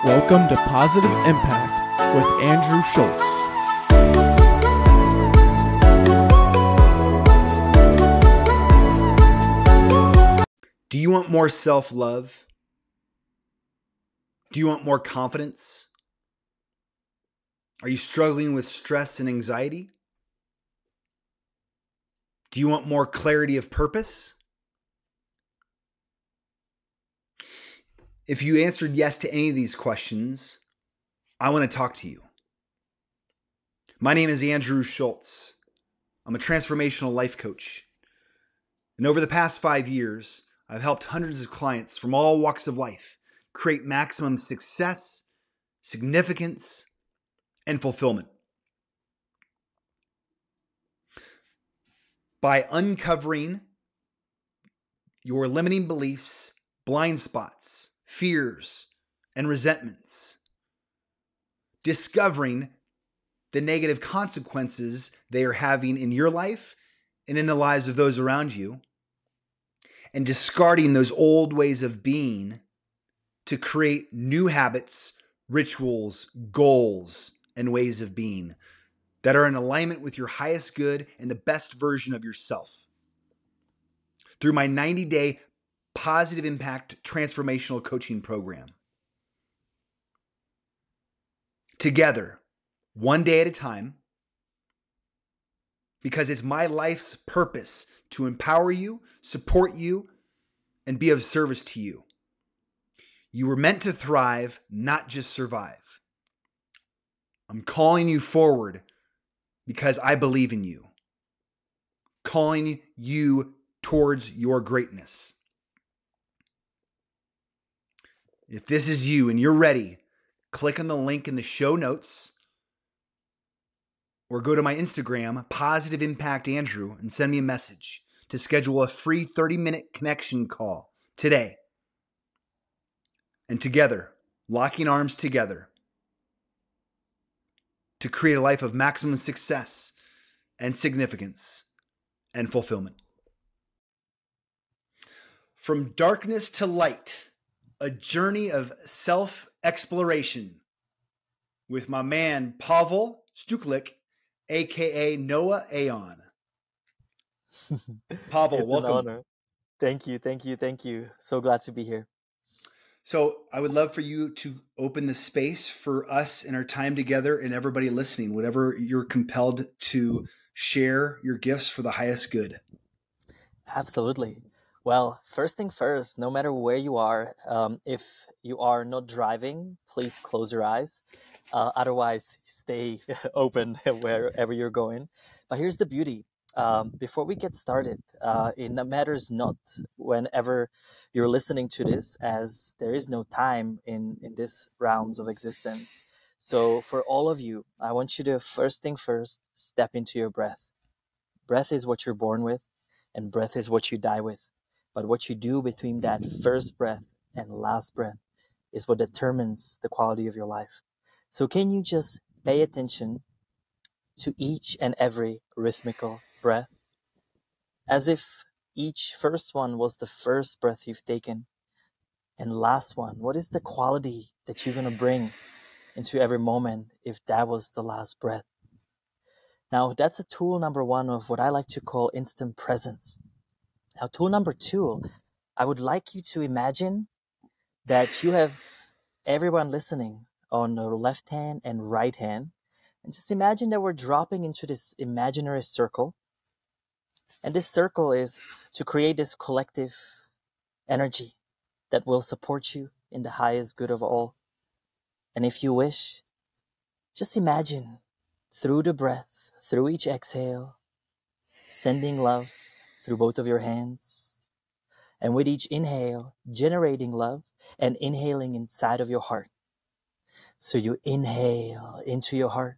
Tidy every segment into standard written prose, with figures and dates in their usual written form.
Welcome to Positive Impact with Andrew Schultz. Do you want more self-love? Do you want more confidence? Are you struggling with stress and anxiety? Do you want more clarity of purpose? If you answered yes to any of these questions, I want to talk to you. My name is Andrew Schultz. I'm a transformational life coach. And over the past 5 years, I've helped hundreds of clients from all walks of life create maximum success, significance, and fulfillment. By uncovering your limiting beliefs, blind spots, fears, and resentments, discovering the negative consequences they are having in your life and in the lives of those around you, and discarding those old ways of being to create new habits, rituals, goals, and ways of being that are in alignment with your highest good and the best version of yourself. Through my 90-day Positive Impact Transformational Coaching Program. Together, one day at a time, because it's my life's purpose to empower you, support you, and be of service to you. You were meant to thrive, not just survive. I'm calling you forward because I believe in you. Calling you towards your greatness. If this is you and you're ready, click on the link in the show notes or go to my Instagram, Positive Impact Andrew, and send me a message to schedule a free 30-minute connection call today. And together, locking arms together to create a life of maximum success and significance and fulfillment. From darkness to light, a journey of self-exploration with my man Pavel Stuklik, aka Noah Aeon. Pavel, It's welcome. an honor. Thank you. So glad to be here. So I would love for you to open the space for us and our time together and everybody listening, whatever you're compelled to share your gifts for the highest good. Absolutely. Well, first thing first, no matter where you are, if you are not driving, please close your eyes. Otherwise, stay open wherever you're going. But here's the beauty. Before we get started, it matters not whenever you're listening to this, as there is no time in this rounds of existence. So for all of you, I want you to first thing first, step into your breath. Breath is what you're born with, and breath is what you die with. But what you do between that first breath and last breath is what determines the quality of your life. So can you just pay attention to each and every rhythmical breath, as if each first one was the first breath you've taken, and last one, what is the quality that you're going to bring into every moment if that was the last breath? Now, that's a tool number one of what I like to call instant presence. Now, tool number two, I would like you to imagine that you have everyone listening on the left hand and right hand. And just imagine that we're dropping into this imaginary circle. And this circle is to create this collective energy that will support you in the highest good of all. And if you wish, just imagine through the breath, through each exhale, sending love through both of your hands. And with each inhale, generating love and inhaling inside of your heart. So you inhale into your heart.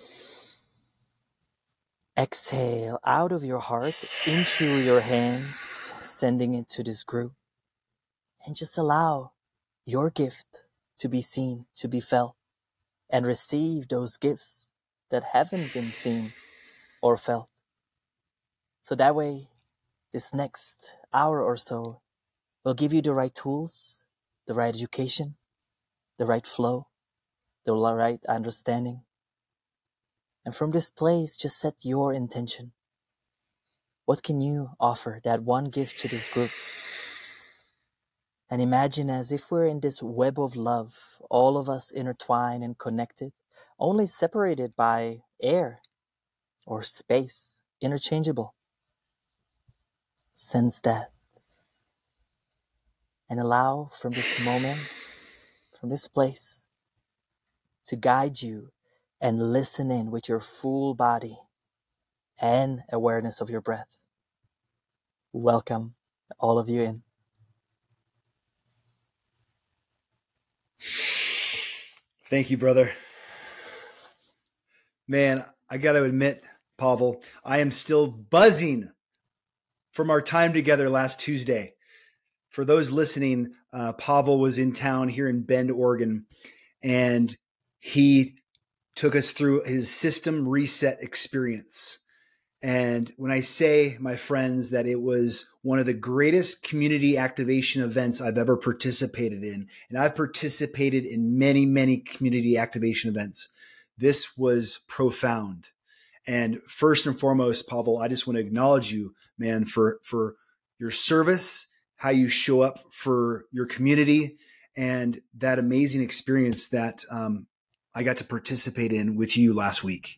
Exhale out of your heart into your hands, sending it to this group. And just allow your gift to be seen, to be felt, and receive those gifts that haven't been seen or felt. So that way, this next hour or so will give you the right tools, the right education, the right flow, the right understanding. And from this place, just set your intention. What can you offer, that one gift to this group? And imagine as if we're in this web of love, all of us intertwined and connected, only separated by air or space, interchangeable. Sense that. And allow from this moment, from this place, to guide you and listen in with your full body and awareness of your breath. Welcome all of you in. Thank you, brother. Man, I got to admit, Pavel, I am still buzzing from our time together last Tuesday. For those listening, Pavel was in town here in Bend, Oregon, and he took us through his system reset experience. And when I say, my friends, that it was one of the greatest community activation events I've ever participated in, and I've participated in many, many community activation events, this was profound. And first and foremost, Pavel, I just want to acknowledge you, man, for your service, how you show up for your community, and that amazing experience that I got to participate in with you last week.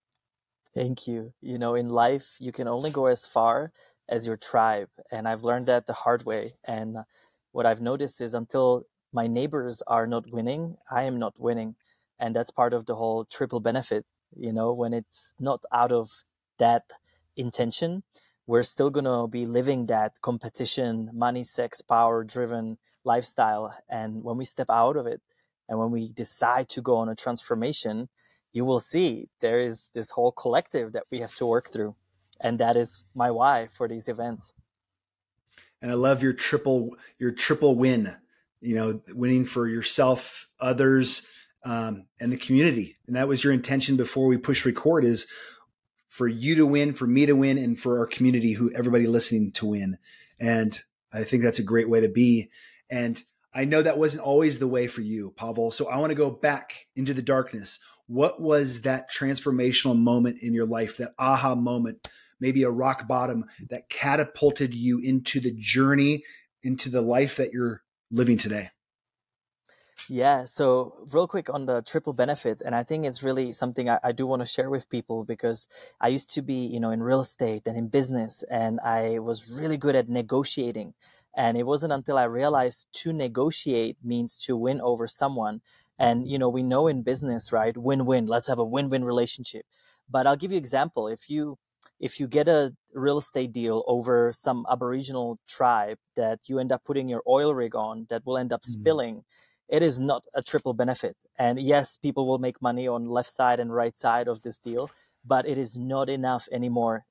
Thank you. You know, in life, you can only go as far as your tribe. And I've learned that the hard way. And what I've noticed is until my neighbors are not winning, I am not winning. And that's part of the whole triple benefit. You know, when it's not out of that intention, we're still going to be living that competition, money, sex, power driven lifestyle. And when we step out of it and when we decide to go on a transformation, you will see there is this whole collective that we have to work through. And that is my why for these events. And I love your triple win, you know, winning for yourself, others, and the community. And that was your intention before we push record, is for you to win, for me to win, and for our community, who everybody listening to win. And I think that's a great way to be. And I know that wasn't always the way for you, Pavel. So I want to go back into the darkness. What was that transformational moment in your life, that aha moment, maybe a rock bottom that catapulted you into the journey, into the life that you're living today? Yeah, so real quick on the triple benefit, and I think it's really something I do want to share with people, because I used to be, you know, in real estate and in business, and I was really good at negotiating. And it wasn't until I realized to negotiate means to win over someone. And, you know, we know in business, right? Win-win. Let's have a win-win relationship. But I'll give you an example. If you get a real estate deal over some Aboriginal tribe that you end up putting your oil rig on that will end up spilling, it is not a triple benefit. And yes, people will make money on left side and right side of this deal, but it is not enough anymore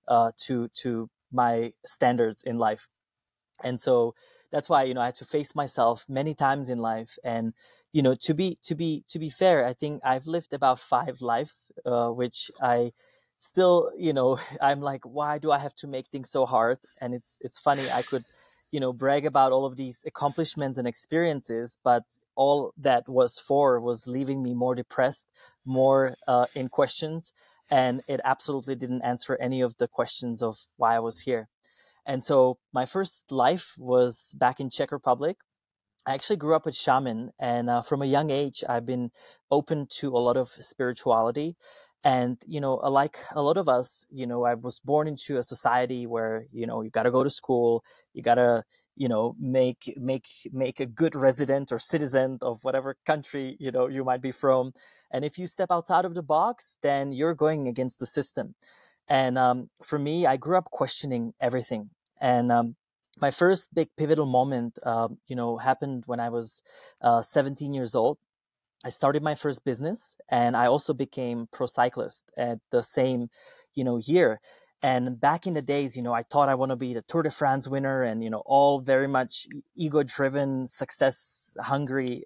to my standards in life. And so that's why, you know, I had to face myself many times in life. And, you know, to be fair, I think I've lived about 5 lives, which I still, you know, I'm like, why do I have to make things so hard? And it's funny, I could, you know, brag about all of these accomplishments and experiences, but all that was leaving me more depressed, more in questions. And it absolutely didn't answer any of the questions of why I was here. And so my first life was back in Czech Republic. I actually grew up with shaman, and from a young age, I've been open to a lot of spirituality. And, you know, like a lot of us, you know, I was born into a society where, you know, you got to go to school, you got to, you know, make a good resident or citizen of whatever country, you know, you might be from. And if you step outside of the box, then you're going against the system. And for me, I grew up questioning everything. And my first big pivotal moment, you know, happened when I was 17 years old. I started my first business, and I also became pro cyclist at the same, you know, year. And back in the days, you know, I thought I want to be the Tour de France winner, and, you know, all very much ego driven, success hungry,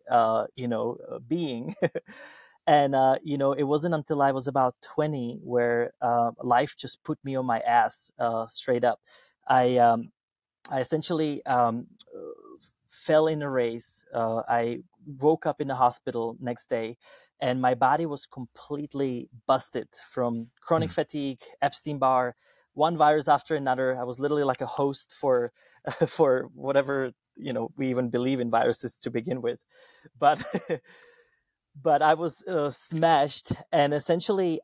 being. And, you know, it wasn't until I was about 20 where life just put me on my ass straight up. I essentially fell in a race. I woke up in the hospital next day, and my body was completely busted from chronic fatigue, Epstein-Barr, one virus after another. I was literally like a host for for whatever, we even believe in viruses to begin with. But but I was smashed, and essentially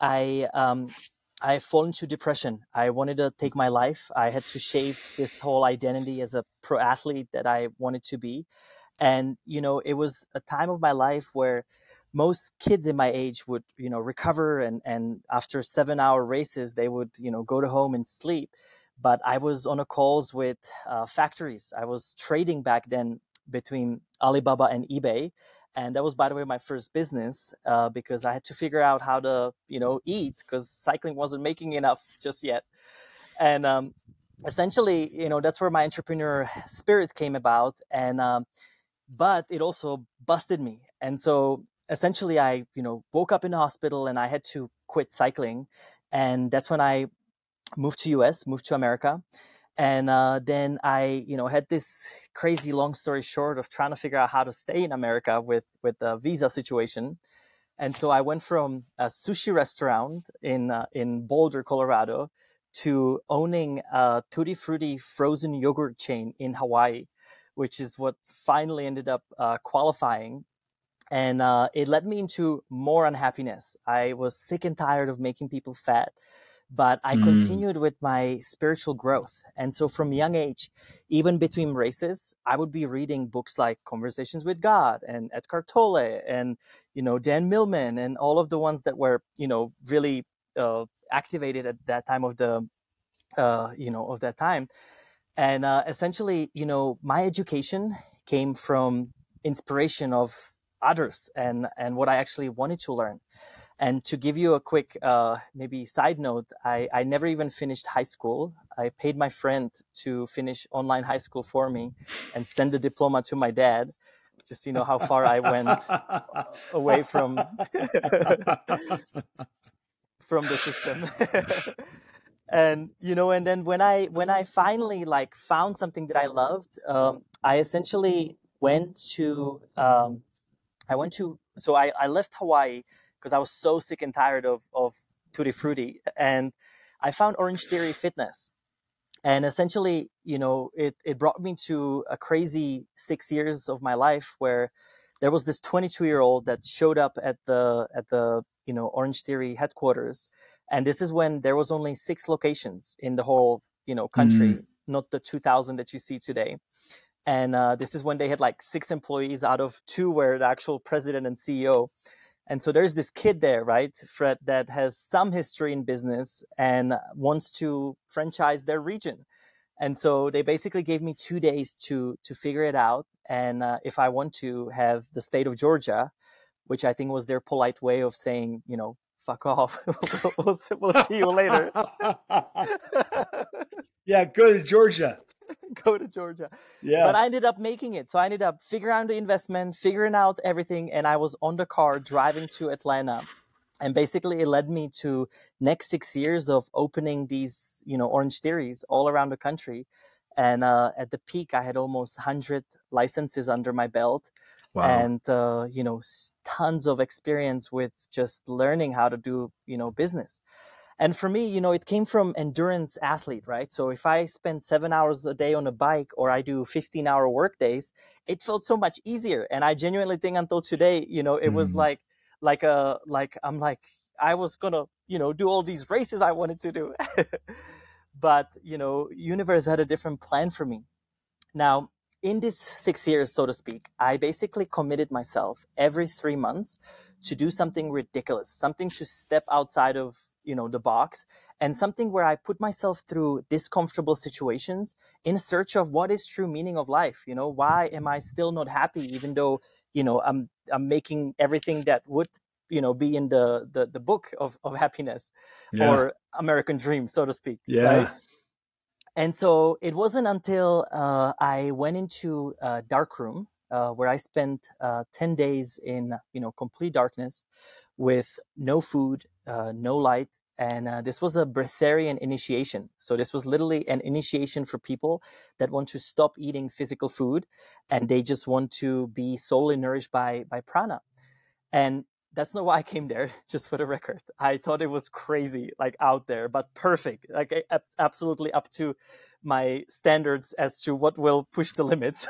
I fall into depression. I wanted to take my life. I had to shave this whole identity as a pro athlete that I wanted to be. And, it was a time of my life where most kids in my age would, recover, and after 7-hour races, they would, go to home and sleep. But I was on a calls with factories. I was trading back then between Alibaba and eBay. And that was, by the way, my first business, because I had to figure out how to, eat, because cycling wasn't making enough just yet. And essentially, that's where my entrepreneur spirit came about. And but it also busted me. And so essentially, I, woke up in the hospital and I had to quit cycling. And that's when I moved to America. And then I, had this crazy long story short of trying to figure out how to stay in America with the visa situation. And so I went from a sushi restaurant in Boulder, Colorado, to owning a Tutti Frutti frozen yogurt chain in Hawaii, which is what finally ended up qualifying. And it led me into more unhappiness. I was sick and tired of making people fat. But I continued with my spiritual growth. And so from a young age, even between races, I would be reading books like Conversations with God and Eckhart Tolle and, Dan Millman and all of the ones that were, really activated at that time of of that time. And essentially, my education came from inspiration of others and what I actually wanted to learn. And to give you a quick, maybe side note, I never even finished high school. I paid my friend to finish online high school for me and send the diploma to my dad. Just, how far I went away from from the system. And, and then when I finally found something that I loved, I essentially so I left Hawaii because I was so sick and tired of Tutti Frutti. And I found Orange Theory Fitness. And essentially, it brought me to a crazy 6 years of my life where there was this 22-year-old that showed up at the Orange Theory headquarters. And this is when there was only 6 locations in the whole, country, not the 2,000 that you see today. And this is when they had 6 employees out of 2 were the actual president and CEO. And so there's this kid there, right, Fred, that has some history in business and wants to franchise their region. And so they basically gave me 2 days to figure it out. And if I want to have the state of Georgia, which I think was their polite way of saying, fuck off. we'll see you later. Yeah, go to Georgia. Go to Georgia. Yeah. But I ended up making it. So I ended up figuring out the investment, figuring out everything. And I was on the car driving to Atlanta. And basically it led me to next 6 years of opening these, Orange Theories all around the country. And at the peak, I had almost 100 licenses under my belt. Wow. And, tons of experience with just learning how to do, business. And for me, it came from endurance athlete, right? So if I spend 7 hours a day on a bike or I do 15-hour work days, it felt so much easier. And I genuinely think until today, it was I was going to, do all these races I wanted to do. But, universe had a different plan for me. Now, in this 6 years, so to speak, I basically committed myself every 3 months to do something ridiculous, something to step outside of, the box, and something where I put myself through discomfortable situations in search of what is true meaning of life. Why am I still not happy, even though, I'm making everything that would, be in the book of happiness or American dream, so to speak. Yeah. Right? And so it wasn't until I went into a dark room where I spent 10 days in, complete darkness with no food, no light, And this was a breatharian initiation. So this was literally an initiation for people that want to stop eating physical food, and they just want to be solely nourished by prana. And that's not why I came there, just for the record. I thought it was crazy, like out there, but perfect, like absolutely up to my standards as to what will push the limits.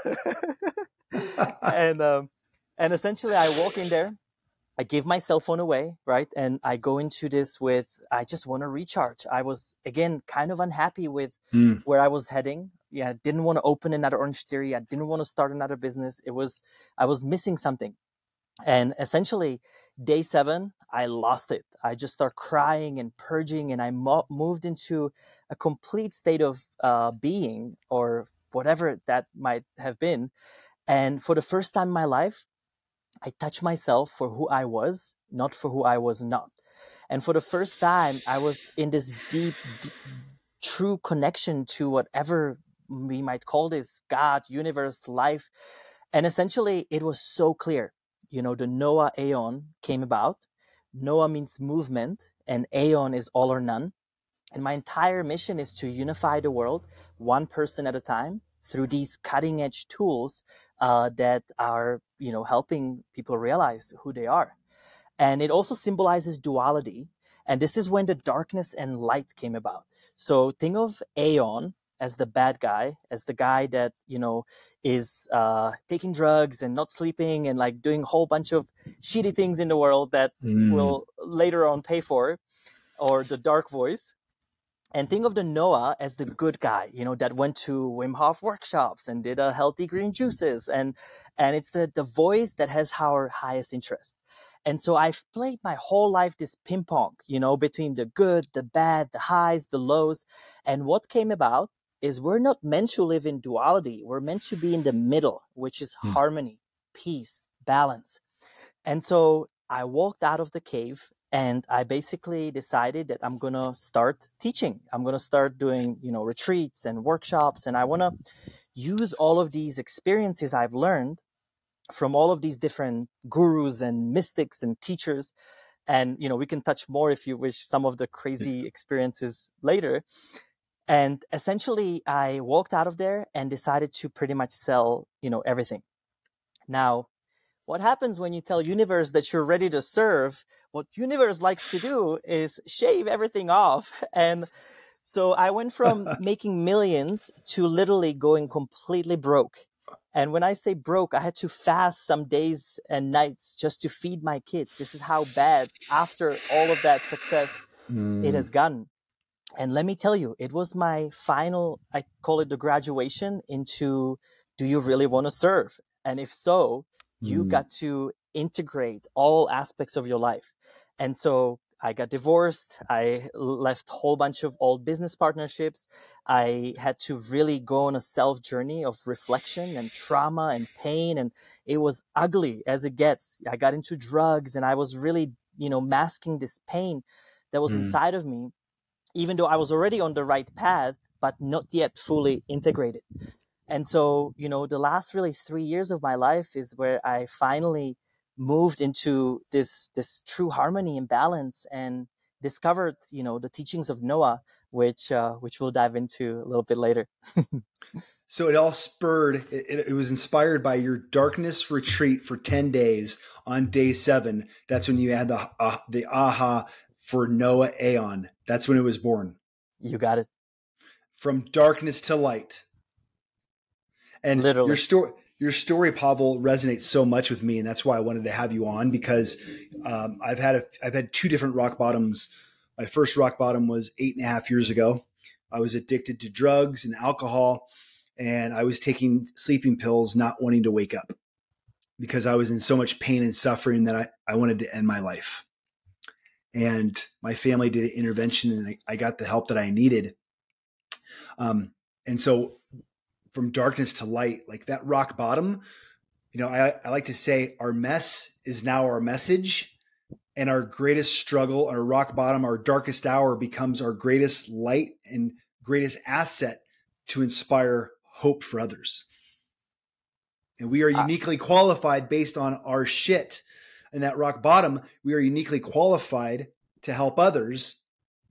And essentially I walk in there, I give my cell phone away, right? And I go into this with, I just want to recharge. I was, again, kind of unhappy with where I was heading. Yeah, I didn't want to open another Orange Theory. I didn't want to start another business. I was missing something. And essentially, day 7, I lost it. I just started crying and purging, and I moved into a complete state of being, or whatever that might have been. And for the first time in my life, I touched myself for who I was, not for who I was not. And for the first time, I was in this deep, true connection to whatever we might call this, God, universe, life. And essentially, it was so clear. You know, the Noah Aeon came about. Noah means movement, and Aeon is all or none. And my entire mission is to unify the world, one person at a time, through these cutting edge tools that are, you know, helping people realize who they are. And it also symbolizes duality. And this is when the darkness and light came about. So think of Aeon as the bad guy, as the guy that, you know, is taking drugs and not sleeping and like doing a whole bunch of shitty things in the world that will later on pay for, or the dark voice. And think of the Noah as the good guy, you know, that went to Wim Hof workshops and did healthy green juices. And it's the voice that has our highest interest. And so I've played my whole life this ping pong, you know, between the good, the bad, the highs, the lows. And what came about is we're not meant to live in duality. We're meant to be in the middle, which is harmony, peace, balance. And so I walked out of the cave, and I basically decided that I'm going to start teaching. I'm going to start doing, you know, retreats and workshops. And I want to use all of these experiences I've learned from all of these different gurus and mystics and teachers. And, you know, we can touch more, if you wish, some of the crazy experiences later. And essentially, I walked out of there and decided to pretty much sell, you know, everything. Now, what happens when you tell universe that you're ready to serve? What universe likes to do is shave everything off. And so I went from making millions to literally going completely broke. And when I say broke, I had to fast some days and nights just to feed my kids. This is how bad, after all of that success, it has gotten. And let me tell you, it was my final, I call it the graduation into, do you really want to serve? And if so, you got to integrate all aspects of your life. And so I got divorced. I left a whole bunch of old business partnerships. I had to really go on a self journey of reflection and trauma and pain. And it was ugly as it gets. I got into drugs, and I was really, you know, masking this pain that was inside of me, even though I was already on the right path, but not yet fully integrated. And so, you know, the last really 3 years of my life is where I finally moved into this true harmony and balance, and discovered, you know, the teachings of Noah, which we'll dive into a little bit later. So it all spurred, it was inspired by your darkness retreat for 10 days. On day 7, that's when you had the aha for Noah Aeon. That's when it was born. You got it. From darkness to light. And literally, your story, Pavel, resonates so much with me, and that's why I wanted to have you on, because I've had 2 different rock bottoms. My first rock bottom was 8.5 years ago. I was addicted to drugs and alcohol, and I was taking sleeping pills, not wanting to wake up, because I was in so much pain and suffering that I wanted to end my life. And my family did an intervention, and I got the help that I needed. And so from darkness to light, like that rock bottom, you know, I like to say our mess is now our message, and our greatest struggle, our rock bottom, our darkest hour becomes our greatest light and greatest asset to inspire hope for others. And we are uniquely qualified based on our shit. And that rock bottom, we are uniquely qualified to help others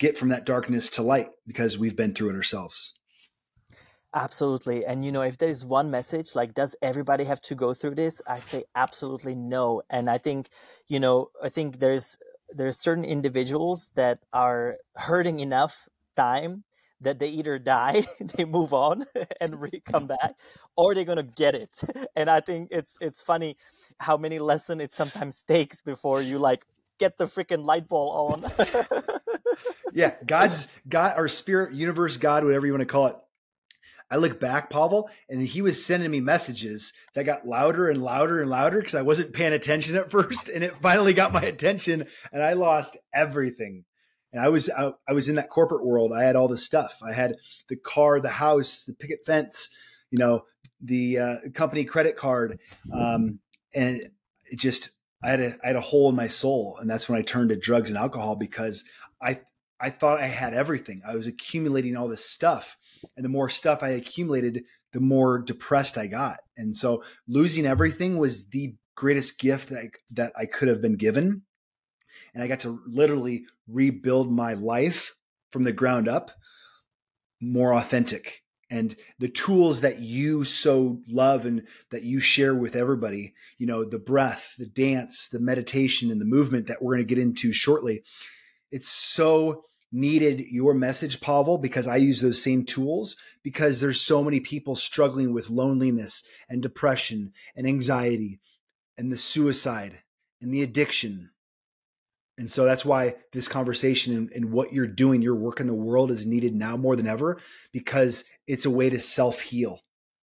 get from that darkness to light because we've been through it ourselves. Absolutely. And if there's one message, like, does everybody have to go through this? I say absolutely no. And I think, there's certain individuals that are hurting enough time that they either die, they move on and come back, or they're gonna get it. And I think it's funny how many lessons it sometimes takes before you like get the freaking light bulb on. Yeah, God, our spirit, universe, God, whatever you want to call it. I look back, Pavel, and he was sending me messages that got louder and louder and louder because I wasn't paying attention at first, and it finally got my attention, and I lost everything. And I was in that corporate world. I had all this stuff. I had the car, the house, the picket fence, the company credit card, and it just I had a hole in my soul, and that's when I turned to drugs and alcohol because I thought I had everything. I was accumulating all this stuff. And the more stuff I accumulated, the more depressed I got. And so losing everything was the greatest gift that I could have been given. And I got to literally rebuild my life from the ground up, more authentic. And the tools that you so love and that you share with everybody, the breath, the dance, the meditation, and the movement that we're going to get into shortly. It's so needed, your message, Pavel, because I use those same tools because there's so many people struggling with loneliness and depression and anxiety and the suicide and the addiction. And so that's why this conversation and what you're doing, your work in the world is needed now more than ever because it's a way to self-heal.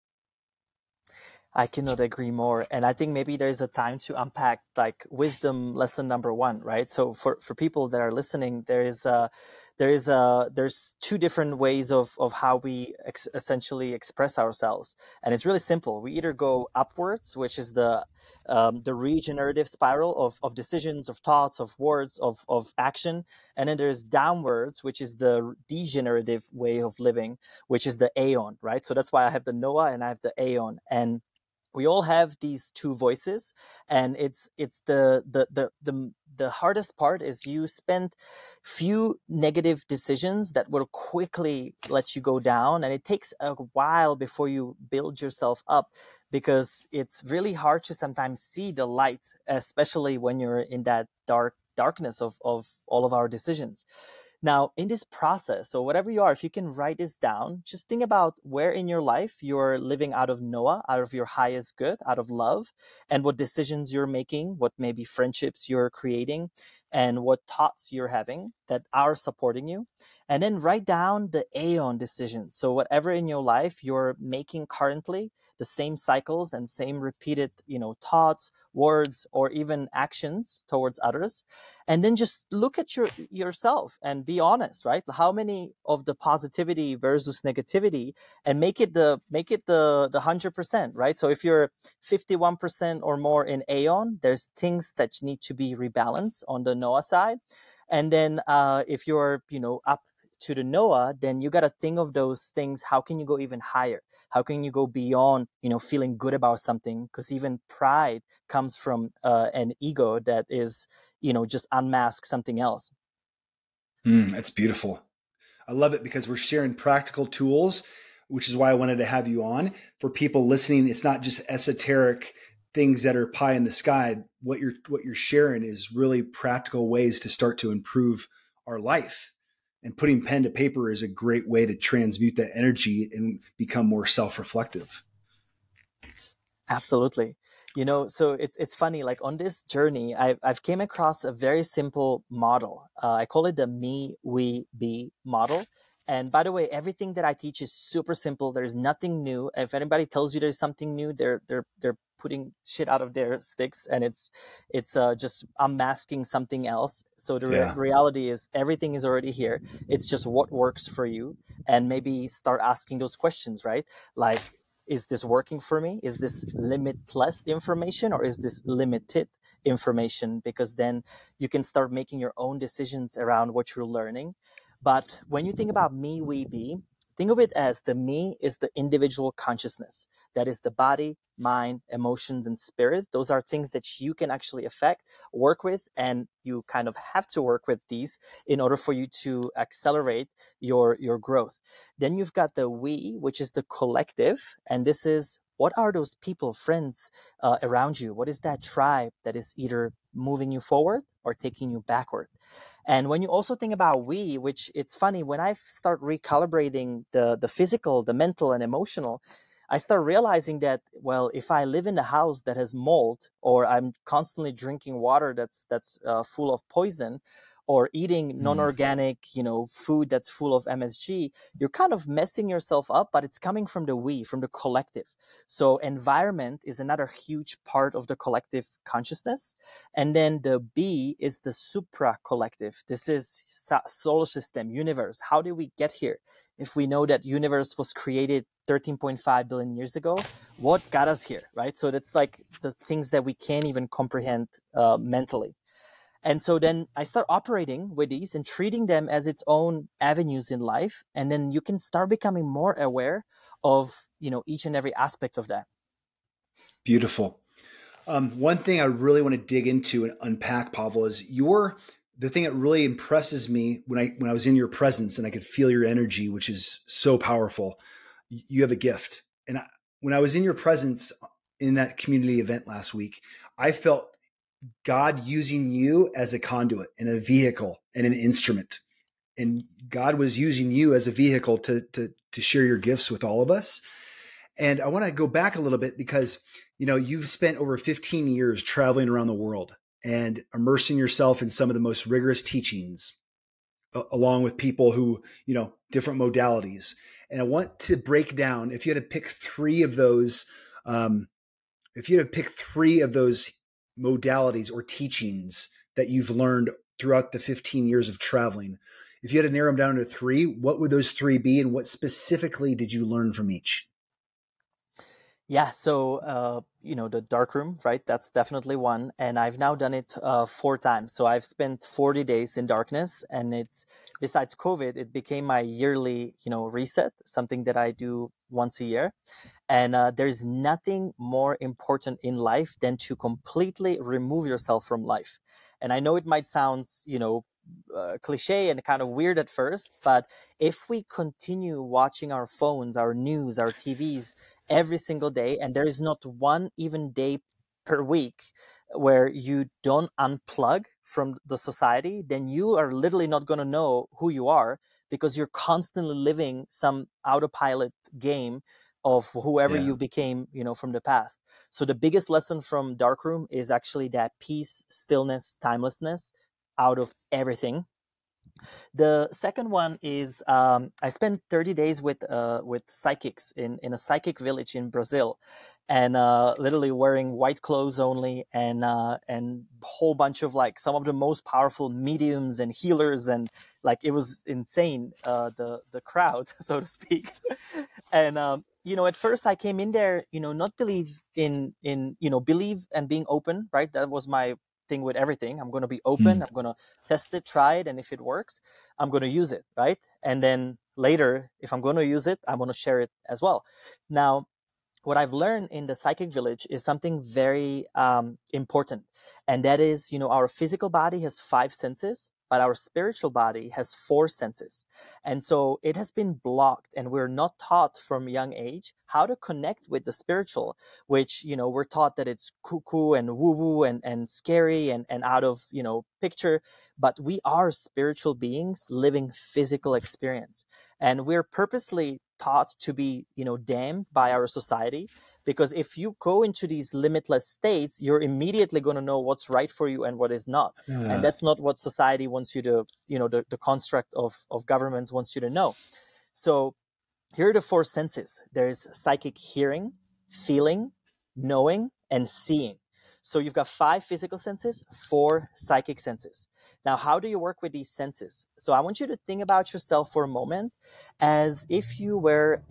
I cannot agree more. And I think maybe there's a time to unpack like wisdom lesson number 1, right? So for people that are listening, there's two different ways of how we essentially express ourselves. And it's really simple. We either go upwards, which is the regenerative spiral of decisions, of thoughts, of words, of action. And then there's downwards, which is the degenerative way of living, which is the Aeon, right? So that's why I have the Noah and I have the Aeon. And we all have these two voices, and it's the hardest part is you spend few negative decisions that will quickly let you go down, and it takes a while before you build yourself up because it's really hard to sometimes see the light, especially when you're in that darkness of all of our decisions. Now, in this process, so whatever you are, if you can write this down, just think about where in your life you're living out of Noah, out of your highest good, out of love, and what decisions you're making, what maybe friendships you're creating, and what thoughts you're having that are supporting you. And then write down the Aeon decisions. So whatever in your life you're making currently, the same cycles and same repeated, thoughts, words, or even actions towards others. And then just look at yourself and be honest, right? How many of the positivity versus negativity, and make it the 100%, right? So if you're 51% or more in Aeon, there's things that need to be rebalanced on the Noah side. And then if you're, up to the Noah, then you got to think of those things. How can you go even higher? How can you go beyond, feeling good about something? Because even pride comes from an ego that is, just unmask something else. That's beautiful. I love it because we're sharing practical tools, which is why I wanted to have you on. For people listening, it's not just esoteric things that are pie in the sky. What you're sharing is really practical ways to start to improve our life. And putting pen to paper is a great way to transmute that energy and become more self-reflective. Absolutely. So it's funny, like on this journey, I've came across a very simple model. I call it the me, we, be model. And by the way, everything that I teach is super simple. There's nothing new. If anybody tells you there's something new, they're putting shit out of their sticks, and it's just unmasking something else. So the reality is everything is already here. It's just what works for you, and maybe start asking those questions, right? Like, is this working for me? Is this limitless information, or is this limited information? Because then you can start making your own decisions around what you're learning. But when you think about me, we, be, think of it as the me is the individual consciousness. That is the body, mind, emotions, and spirit. Those are things that you can actually affect, work with, and you kind of have to work with these in order for you to accelerate your growth. Then you've got the we, which is the collective, and this is what are those people, friends around you? What is that tribe that is either moving you forward or taking you backward? And when you also think about we, which it's funny, when I start recalibrating the physical, the mental and emotional, I start realizing that, well, if I live in a house that has mold, or I'm constantly drinking water that's full of poison, or eating non-organic, food that's full of MSG, you're kind of messing yourself up, but it's coming from the we, from the collective. So environment is another huge part of the collective consciousness. And then the B is the supra-collective. This is solar system, universe. How did we get here? If we know that universe was created 13.5 billion years ago, what got us here, right? So that's like the things that we can't even comprehend mentally. And so then I start operating with these and treating them as its own avenues in life. And then you can start becoming more aware of, each and every aspect of that. Beautiful. One thing I really want to dig into and unpack, Pavel, is the thing that really impresses me when I was in your presence and I could feel your energy, which is so powerful. You have a gift. And when I was in your presence in that community event last week, I felt God using you as a conduit and a vehicle and an instrument. And God was using you as a vehicle to share your gifts with all of us. And I want to go back a little bit because, you've spent over 15 years traveling around the world and immersing yourself in some of the most rigorous teachings, along with people who, different modalities. And I want to break down, if you had to pick three of those modalities or teachings that you've learned throughout the 15 years of traveling, if you had to narrow them down to three, what would those three be? And what specifically did you learn from each? Yeah. So, the dark room, right? That's definitely one. And I've now done it 4 times. So I've spent 40 days in darkness, and besides COVID, it became my yearly, reset, something that I do once a year. And there's nothing more important in life than to completely remove yourself from life. And I know it might sound, cliche and kind of weird at first, but if we continue watching our phones, our news, our TVs every single day, and there is not one even day per week where you don't unplug from the society, then you are literally not going to know who you are, because you're constantly living some autopilot game of whoever you became, from the past. So the biggest lesson from Darkroom is actually that peace, stillness, timelessness out of everything. The second one is I spent 30 days with psychics in a psychic village in Brazil, and literally wearing white clothes only, and a whole bunch of some of the most powerful mediums and healers, and it was insane, the crowd, so to speak. And at first I came in there, not believe in believe and being open, right? That was my thing with everything. I'm going to be open. I'm going to test it, try it, and if it works, I'm going to use it, right? And then later, if I'm going to use it, I'm going to share it as well. Now, what I've learned in the psychic village is something very important, and that is, our physical body has 5 senses, but our spiritual body has 4 senses. And so it has been blocked, and we're not taught from a young age how to connect with the spiritual, which, we're taught that it's cuckoo and woo-woo and scary and out of, picture. But we are spiritual beings living physical experience. And we're purposely taught to be, damned by our society, because if you go into these limitless states, you're immediately going to know what's right for you and what is not. And that's not what society wants you to, the construct of governments wants you to know. So here are the 4 senses. There's psychic hearing, feeling, knowing, and seeing. So you've got 5 physical senses, 4 psychic senses. Now, how do you work with these senses? So I want you to think about yourself for a moment as if you were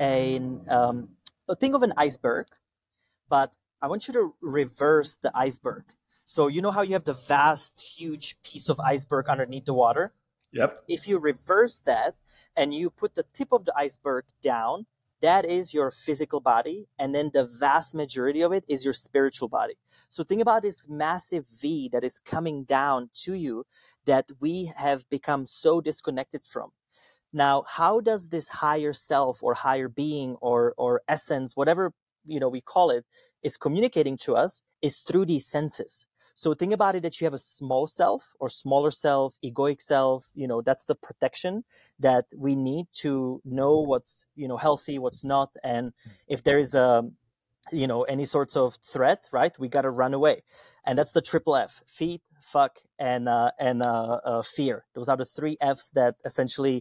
think of an iceberg, but I want you to reverse the iceberg. So you know how you have the vast, huge piece of iceberg underneath the water? Yep. If you reverse that and you put the tip of the iceberg down, that is your physical body. And then the vast majority of it is your spiritual body. So think about this massive V that is coming down to you that we have become so disconnected from. Now, how does this higher self or higher being or essence, whatever we call it, is communicating to us is through these senses. So think about it that you have a small self or smaller self, egoic self, that's the protection that we need to know what's, healthy, what's not. And if there is any sorts of threat, right, we got to run away. And that's the triple F: feed, fuck, and fear. Those are the three Fs that essentially,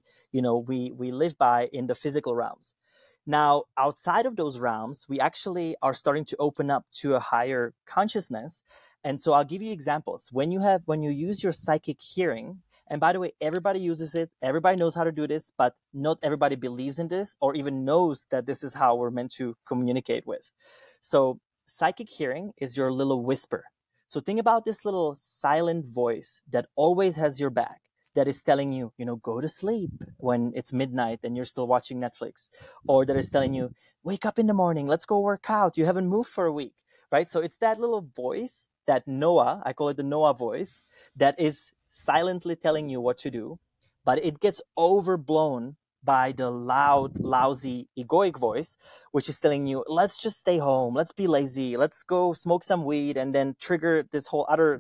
we live by in the physical realms. Now, outside of those realms, we actually are starting to open up to a higher consciousness. And so I'll give you examples. When you use your psychic hearing, and by the way, everybody uses it, everybody knows how to do this, but not everybody believes in this or even knows that this is how we're meant to communicate with. So psychic hearing is your little whisper. So think about this little silent voice that always has your back, that is telling you, go to sleep when it's midnight and you're still watching Netflix, or that is telling you, wake up in the morning, let's go work out, you haven't moved for a week, right? So it's that little voice, that Noah, I call it the Noah voice, that is silently telling you what to do, but it gets overblown by the loud, lousy, egoic voice, which is telling you, let's just stay home, let's be lazy, let's go smoke some weed, and then trigger this whole other,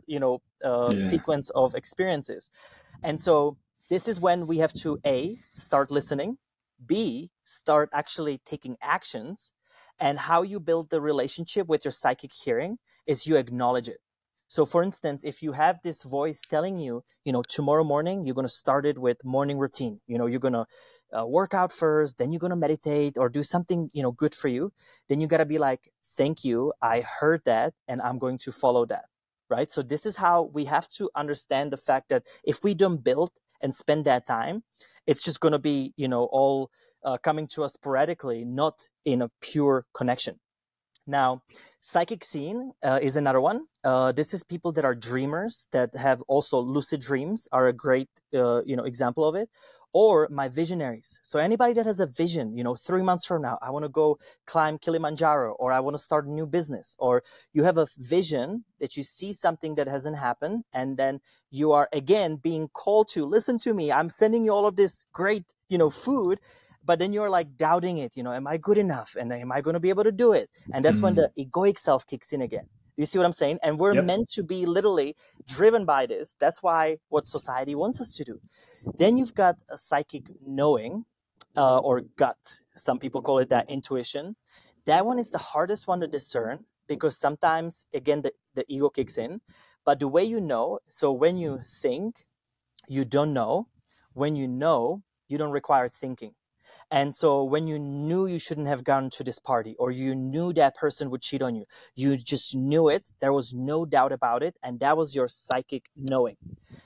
sequence of experiences. And so this is when we have to A, start listening, B, start actually taking actions. And how you build the relationship with your psychic hearing is you acknowledge it. So for instance, if you have this voice telling you, tomorrow morning, you're going to start it with morning routine, you're going to work out first, then you're going to meditate or do something, good for you. Then you got to be like, thank you, I heard that, and I'm going to follow that. Right? So this is how we have to understand the fact that if we don't build and spend that time, it's just going to be, all coming to us sporadically, not in a pure connection. Now, psychic seeing is another one. This is people that are dreamers, that have also lucid dreams, are a great, example of it. Or my visionaries. So anybody that has a vision, 3 months from now, I want to go climb Kilimanjaro, or I want to start a new business, or you have a vision that you see something that hasn't happened, and then you are again being called to listen to me. I'm sending you all of this great, food, but then you're like doubting it. Am I good enough? And am I going to be able to do it? And that's when the egoic self kicks in again. You see what I'm saying? And we're meant to be literally driven by this. That's why what society wants us to do. Then you've got a psychic knowing, or gut. Some people call it that intuition. That one is the hardest one to discern because sometimes, again, the ego kicks in. But the way you know, so when you think, you don't know. When you know, you don't require thinking. And so when you knew you shouldn't have gone to this party, or you knew that person would cheat on you, you just knew it. There was no doubt about it. And that was your psychic knowing.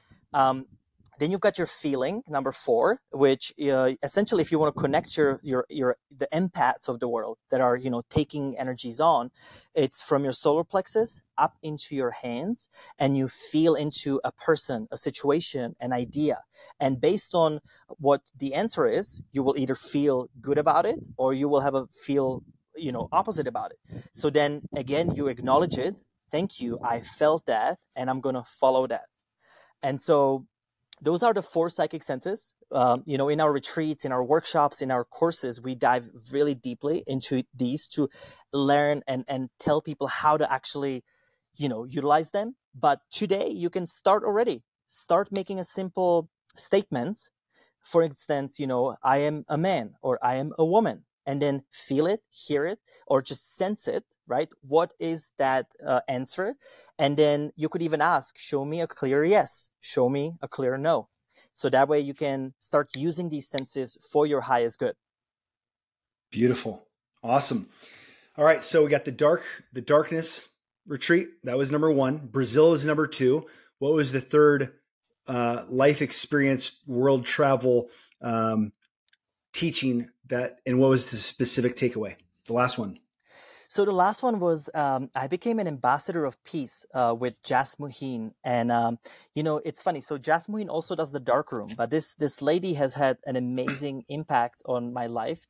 Then you've got your feeling, number 4, which essentially, if you want to connect the empaths of the world that are, taking energies on, it's from your solar plexus up into your hands, and you feel into a person, a situation, an idea. And based on what the answer is, you will either feel good about it, or you will have a feel, opposite about it. So then again, you acknowledge it. Thank you. I felt that, and I'm going to follow that. And so those are the 4 psychic senses. In our retreats, in our workshops, in our courses, we dive really deeply into these to learn and tell people how to actually, utilize them. But today you can start already. Start making a simple statement. For instance, I am a man, or I am a woman, and then feel it, hear it, or just sense it, right? What is that answer? And then you could even ask, show me a clear yes, show me a clear no. So that way you can start using these senses for your highest good. Beautiful. Awesome. All right. So we got the darkness retreat. That was number 1. Brazil was number 2. What was the third life experience, world travel teaching that, and what was the specific takeaway? The last one. So the last one was I became an ambassador of peace with Jas Muhin, and it's funny. So Jas Muhin also does the dark room, but this lady has had an amazing impact on my life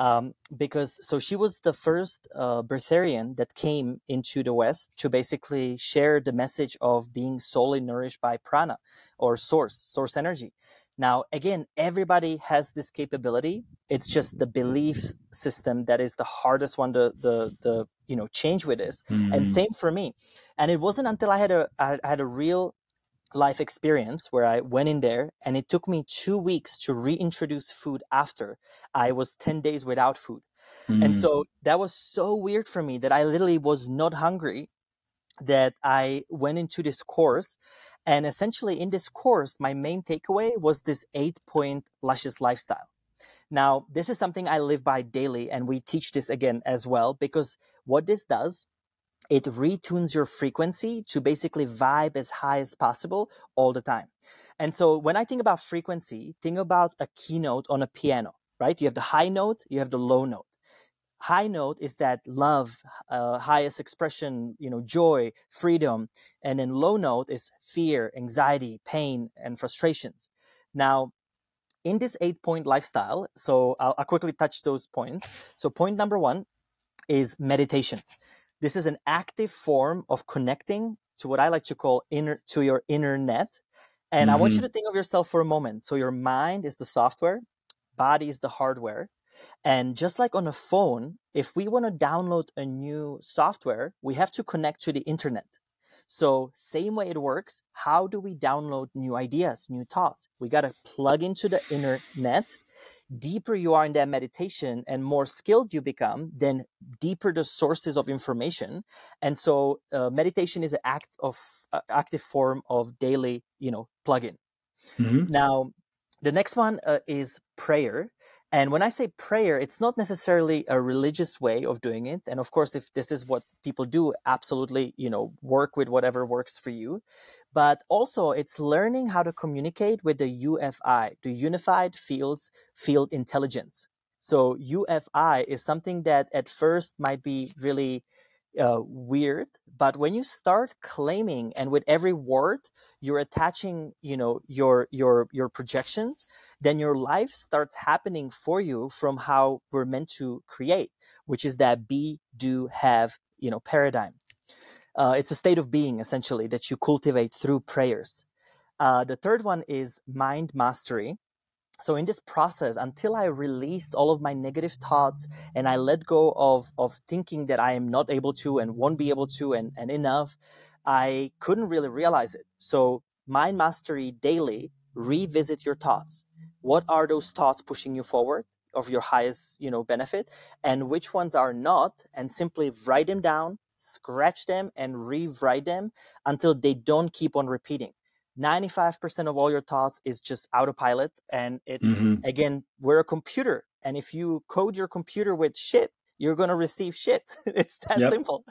because she was the first Breatharian that came into the West to basically share the message of being solely nourished by prana or source energy. Now, again, everybody has this capability. It's just the belief system that is the hardest one to change with this. And same for me. And it wasn't until I had a real life experience where I went in there, and it took me 2 weeks to reintroduce food after I was 10 days without food. And so that was so weird for me that I literally was not hungry, that I went into this course. And essentially in this course, my main takeaway was this 8-point luscious lifestyle. Now, this is something I live by daily, and we teach this again as well, because what this does, it retunes your frequency to basically vibe as high as possible all the time. And so when I think about frequency, think about a keynote on a piano, right? You have the high note, you have the low note. High note is that love, highest expression, joy, freedom. And then low note is fear, anxiety, pain, and frustrations. Now, in this 8-point lifestyle, so I'll quickly touch those points. So point number 1 is meditation. This is an active form of connecting to what I like to call your inner net. And I want you to think of yourself for a moment. So your mind is the software, body is the hardware. And just like on a phone, if we want to download a new software, we have to connect to the internet. So same way it works, how do we download new ideas, new thoughts? We got to plug into the internet. Deeper you are in that meditation and more skilled you become, then deeper the sources of information. And so meditation is an active form of daily, plug-in. Now, the next one is prayer. And when I say prayer, it's not necessarily a religious way of doing it. And of course, if this is what people do, absolutely, work with whatever works for you. But also it's learning how to communicate with the UFI, the Unified Field Intelligence. So UFI is something that at first might be really weird, but when you start claiming, and with every word you're attaching, your projections, then your life starts happening for you from how we're meant to create, which is that be, do, have, paradigm. It's a state of being, essentially, that you cultivate through prayers. The third one is mind mastery. So in this process, until I released all of my negative thoughts and I let go of thinking that I am not able to and won't be able to and enough, I couldn't really realize it. So mind mastery daily, revisit your thoughts. What are those thoughts pushing you forward of your highest, benefit, and which ones are not, and simply write them down, scratch them, and rewrite them until they don't keep on repeating. 95% of all your thoughts is just autopilot. And it's, again, we're a computer. And if you code your computer with shit, you're going to receive shit. It's that simple.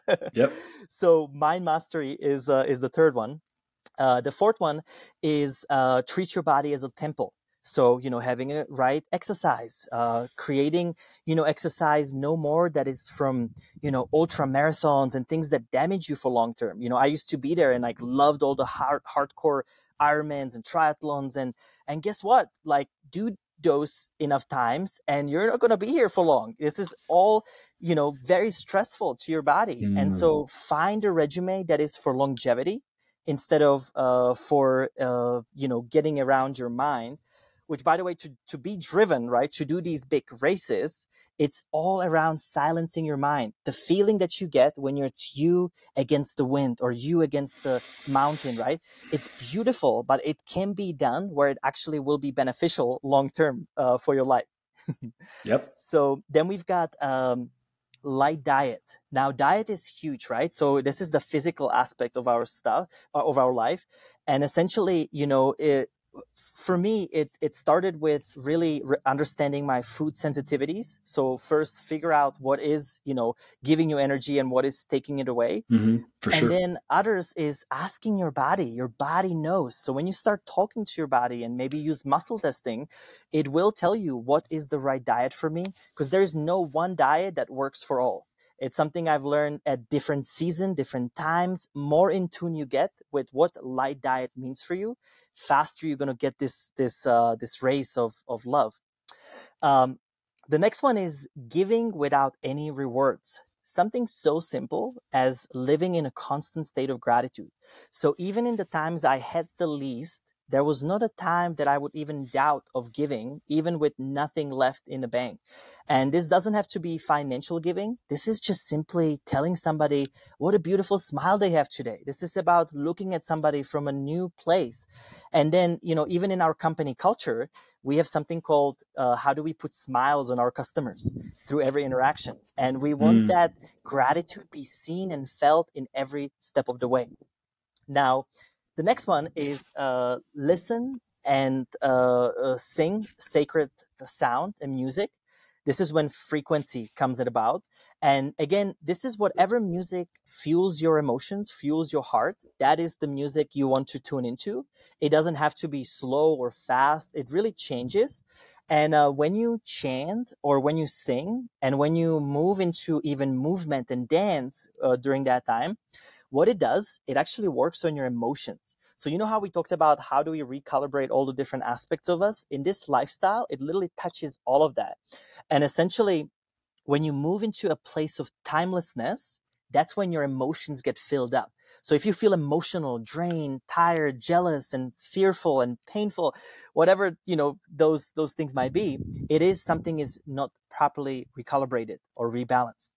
So mind mastery is the third one. The fourth one is treat your body as a temple. So, having a right exercise, creating, exercise no more that is from, ultra marathons and things that damage you for long term. I used to be there and loved all the hardcore Ironmans and triathlons. And guess what? Do those enough times and you're not going to be here for long. This is all, very stressful to your body. And so find a regimen that is for longevity instead of for, getting around your mind. Which, by the way, to be driven, right, to do these big races, it's all around silencing your mind. The feeling that you get when it's you against the wind or you against the mountain, right? It's beautiful, but it can be done where it actually will be beneficial long-term for your life. So then we've got light diet. Now, diet is huge, right? So this is the physical aspect of our stuff, of our life. And essentially, for me, it started with really understanding my food sensitivities. So first figure out what is, giving you energy and what is taking it away. And then others is asking your body. Your body knows. So when you start talking to your body and maybe use muscle testing, it will tell you what is the right diet for me, because there is no one diet that works for all. It's something I've learned at different seasons, different times. More in tune you get with what light diet means for you, faster you're going to get this race of love. Um, the next one is giving without any rewards. Something so simple as living in a constant state of gratitude. So even in the times I had the least, there was not a time that I would even doubt of giving, even with nothing left in the bank. And this doesn't have to be financial giving. This is just simply telling somebody what a beautiful smile they have today. This is about looking at somebody from a new place. And then, even in our company culture, we have something called how do we put smiles on our customers through every interaction. And we want that gratitude be seen and felt in every step of the way. Now, the next one is listen and sing sacred sound and music. This is when frequency comes about. And again, this is whatever music fuels your emotions, fuels your heart. That is the music you want to tune into. It doesn't have to be slow or fast. It really changes. And when you chant or when you sing and when you move into even movement and dance during that time, what it does, it actually works on your emotions. So how we talked about how do we recalibrate all the different aspects of us? In this lifestyle, it literally touches all of that. And essentially, when you move into a place of timelessness, that's when your emotions get filled up. So if you feel emotional, drained, tired, jealous, and fearful and painful, whatever, those things might be, it is something is not properly recalibrated or rebalanced.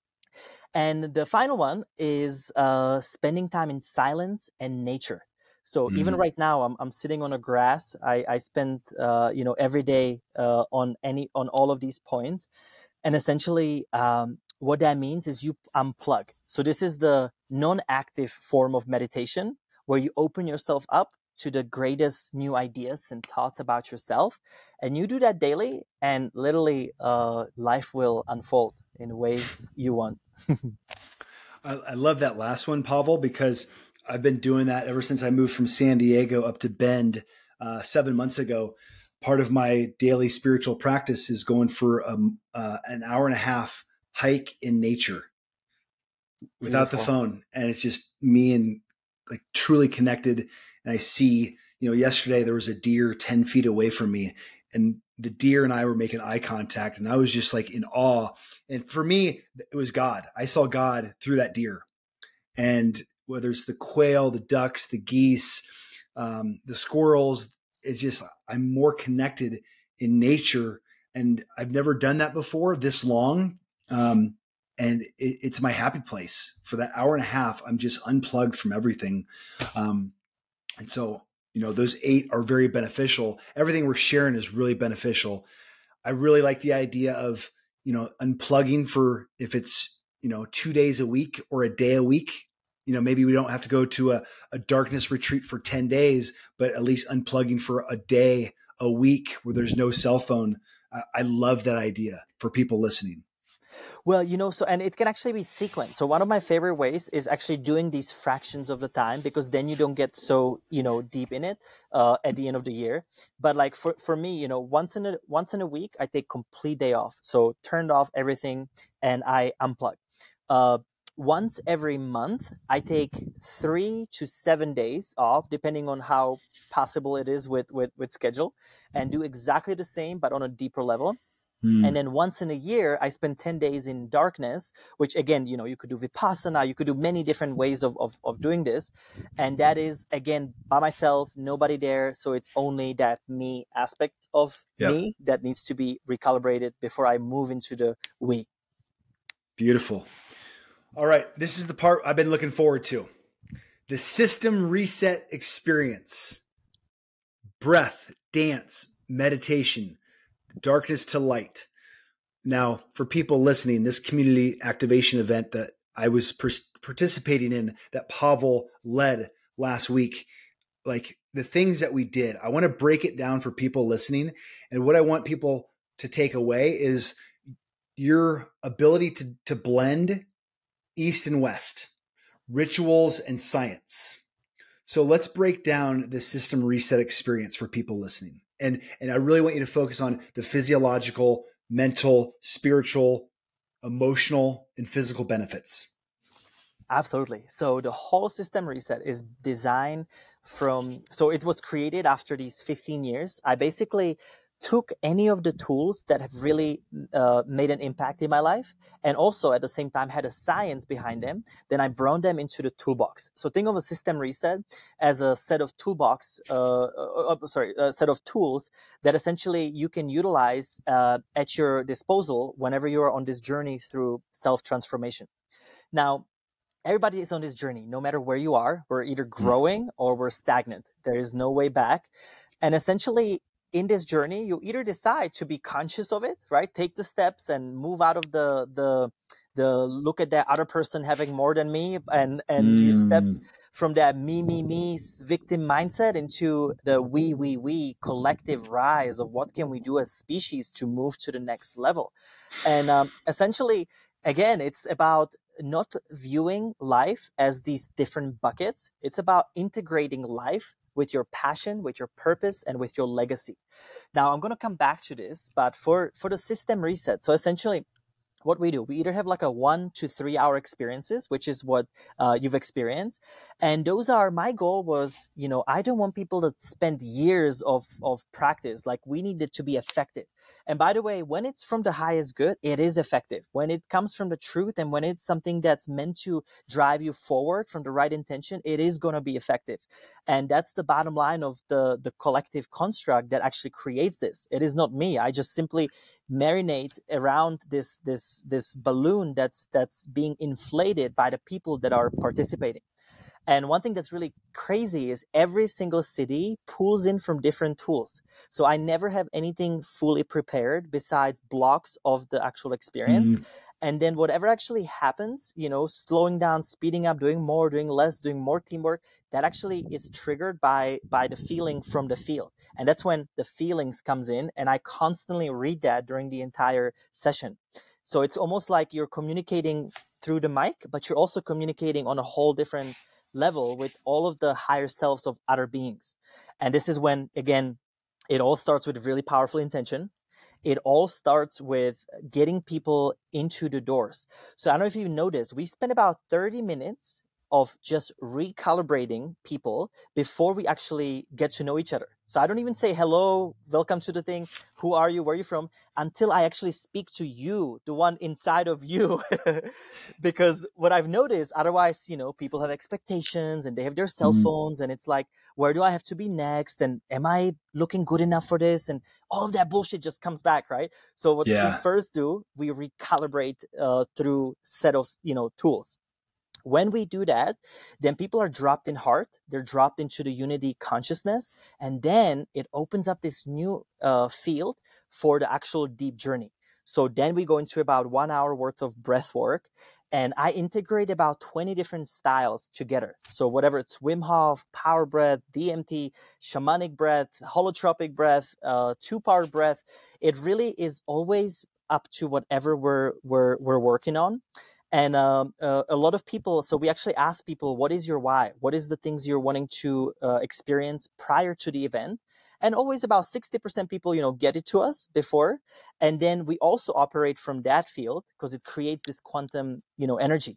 And the final one is spending time in silence and nature. So even right now, I'm sitting on a grass. I spend every day on all of these points, and essentially what that means is you unplug. So this is the non-active form of meditation where you open yourself up to the greatest new ideas and thoughts about yourself, and you do that daily, and literally life will unfold in the way you want. I love that last one, Pavel, because I've been doing that ever since I moved from San Diego up to Bend 7 months ago. Part of my daily spiritual practice is going for an hour and a half hike in nature without the phone. And it's just me and like truly connected. And I see, yesterday there was a deer 10 feet away from me, and the deer and I were making eye contact, and I was just like in awe. And for me, it was God. I saw God through that deer. And whether it's the quail, the ducks, the geese, the squirrels, it's just, I'm more connected in nature. And I've never done that before this long. And it's my happy place. For that hour and a half, I'm just unplugged from everything. And so, those 8 are very beneficial. Everything we're sharing is really beneficial. I really like the idea of, unplugging for if it's, 2 days a week or a day a week. Maybe we don't have to go to a darkness retreat for 10 days, but at least unplugging for a day, a week where there's no cell phone. I love that idea for people listening. Well, and it can actually be sequenced. So one of my favorite ways is actually doing these fractions of the time, because then you don't get so, deep in it at the end of the year. But like for me, once in a week, I take complete day off. So turned off everything and I unplug. Once every month, I take 3 to 7 days off, depending on how possible it is with schedule, and do exactly the same, but on a deeper level. And then once in a year, I spend 10 days in darkness, which again, you could do Vipassana, you could do many different ways of doing this. And that is, again, by myself, nobody there. So it's only that me aspect of me that needs to be recalibrated before I move into the we. Beautiful. All right. This is the part I've been looking forward to. The system reset experience. Breath, dance, meditation, darkness to light. Now, for people listening, this community activation event that I was participating in, that Pavel led last week, like the things that we did, I want to break it down for people listening. And what I want people to take away is your ability to blend East and West, rituals and science. So let's break down the system reset experience for people listening. And I really want you to focus on the physiological, mental, spiritual emotional and physical benefits. Absolutely. So the whole system reset is designed so it was created after these 15 years. I basically took any of the tools that have really made an impact in my life, and also at the same time had a science behind them. Then I brought them into the toolbox. So think of a system reset as a set of a set of tools that essentially you can utilize at your disposal whenever you are on this journey through self-transformation. Now, everybody is on this journey, no matter where you are. We're either growing or we're stagnant. There is no way back. And essentially, in this journey, you either decide to be conscious of it, right? Take the steps and move out of the look at that other person having more than me, and you step from that me victim mindset into the we collective rise of what can we do as species to move to the next level. And essentially, again, it's about not viewing life as these different buckets. It's about integrating life with your passion, with your purpose, and with your legacy. Now, I'm going to come back to this, but for the system reset, so essentially what we do, we either have like a 1 to 3 hour experiences, which is what you've experienced. And those are, my goal was, I don't want people to spend years of practice. Like, we need it to be effective. And by the way, when it's from the highest good, it is effective. When it comes from the truth and when it's something that's meant to drive you forward from the right intention, it is going to be effective. And that's the bottom line of the collective construct that actually creates this. It is not me. I just simply marinate around this balloon that's being inflated by the people that are participating. And one thing that's really crazy is every single city pulls in from different tools. So I never have anything fully prepared besides blocks of the actual experience. And then whatever actually happens, slowing down, speeding up, doing more, doing less, doing more teamwork, that actually is triggered by the feeling from the field. And that's when the feelings comes in. And I constantly read that during the entire session. So it's almost like you're communicating through the mic, but you're also communicating on a whole different level with all of the higher selves of other beings. And this is when, again, it all starts with really powerful intention. It all starts with getting people into the doors. So I don't know if you noticed, we spent about 30 minutes of just recalibrating people before we actually get to know each other. So I don't even say, hello, welcome to the thing, who are you, where are you from, until I actually speak to you, the one inside of you. Because what I've noticed, otherwise, people have expectations and they have their cell phones and it's like, where do I have to be next? And am I looking good enough for this? And all of that bullshit just comes back, right? So what we first do, we recalibrate through set of, tools. When we do that, then people are dropped in heart, they're dropped into the unity consciousness, and then it opens up this new field for the actual deep journey. So then we go into about 1 hour worth of breath work, and I integrate about 20 different styles together. So whatever it's Wim Hof, power breath, DMT, shamanic breath, holotropic breath, 2-part breath, it really is always up to whatever we're working on. And a lot of people, so we actually ask people, what is your why? What is the things you're wanting to experience prior to the event? And always about 60% people, get it to us before. And then we also operate from that field because it creates this quantum, energy.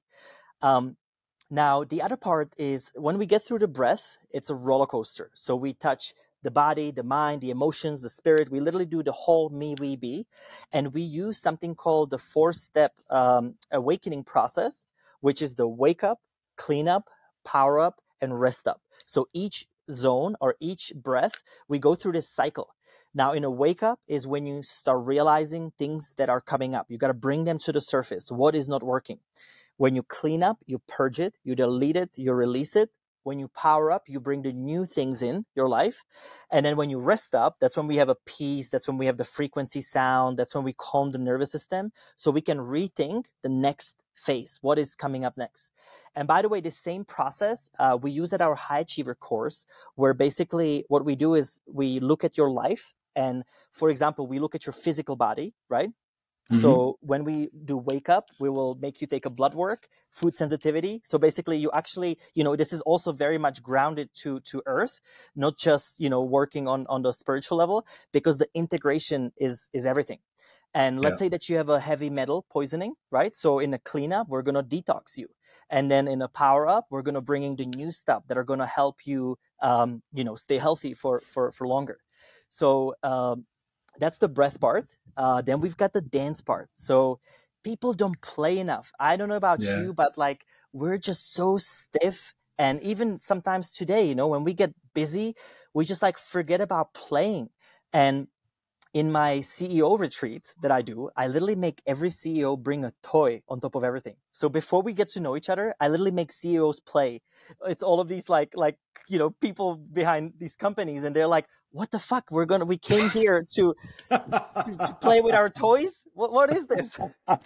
Now, the other part is when we get through the breath, it's a roller coaster. So we touch the body, the mind, the emotions, the spirit. We literally do the whole me, we, be. And we use something called the 4-step awakening process, which is the wake up, clean up, power up, and rest up. So each zone or each breath, we go through this cycle. Now, in a wake up is when you start realizing things that are coming up. You got to bring them to the surface. What is not working? When you clean up, you purge it, you delete it, you release it. When you power up, you bring the new things in your life. And then when you rest up, that's when we have a peace. That's when we have the frequency sound. That's when we calm the nervous system so we can rethink the next phase. What is coming up next? And by the way, this same process, we use at our High Achiever course, where basically what we do is we look at your life. And for example, we look at your physical body, right? So when we do wake up, we will make you take a blood work, food sensitivity. So basically you actually, this is also very much grounded to earth, not just, working on the spiritual level, because the integration is everything. And let's Yeah. say that you have a heavy metal poisoning, right? So in a cleanup, we're going to detox you. And then in a power up, we're going to bring in the new stuff that are going to help you, stay healthy for longer. So that's the breath part. Then we've got the dance part. So people don't play enough. I don't know about Yeah. you, but like we're just so stiff. And even sometimes today, when we get busy, we just like forget about playing. And in my CEO retreat that I do, I literally make every CEO bring a toy on top of everything. So before we get to know each other, I literally make CEOs play. It's all of these people behind these companies, and they're like, "What the fuck? We came here to play with our toys? What is this?"